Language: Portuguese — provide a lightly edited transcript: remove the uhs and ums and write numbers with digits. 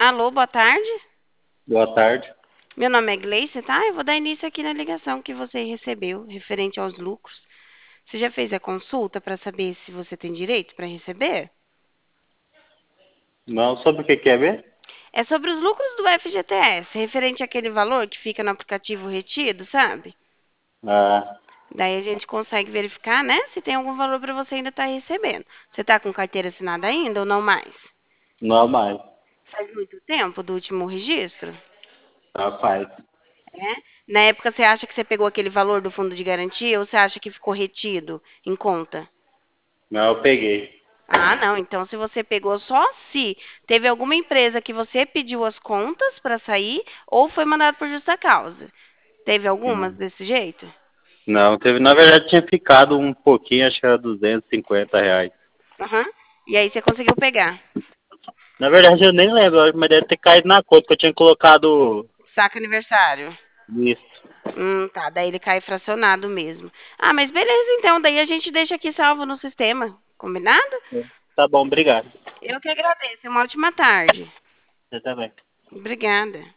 Alô, boa tarde. Boa tarde. Meu nome é Gleice, tá? Eu vou dar início aqui na ligação que você recebeu, referente aos lucros. Você já fez a consulta para saber se você tem direito para receber? Não, sobre o que quer ver? É sobre os lucros do FGTS, referente àquele valor que fica no aplicativo retido, sabe? Ah, Daí a gente consegue verificar, né, se tem algum valor para você ainda estar recebendo. Você está com carteira assinada ainda ou não mais? não mais. Faz muito tempo do último registro? Rapaz, É? Na época, você acha que você pegou aquele valor do fundo de garantia ou você acha que ficou retido em conta? não, eu peguei. Ah, não. Então, se você pegou só se teve alguma empresa que você pediu as contas para sair ou foi mandado por justa causa. Teve algumas Hum. desse jeito? Não, teve, na verdade tinha ficado um pouquinho, acho que era R$ 250. Aham. E aí você conseguiu pegar. Na verdade eu nem lembro, mas deve ter caído na conta, que eu tinha colocado Saca aniversário. nisso. Tá. Daí ele cai fracionado mesmo. Ah, mas beleza, então. Daí a gente deixa aqui salvo no sistema. Combinado? Tá bom, obrigado. Eu que agradeço. Uma ótima tarde. Você também. Obrigada.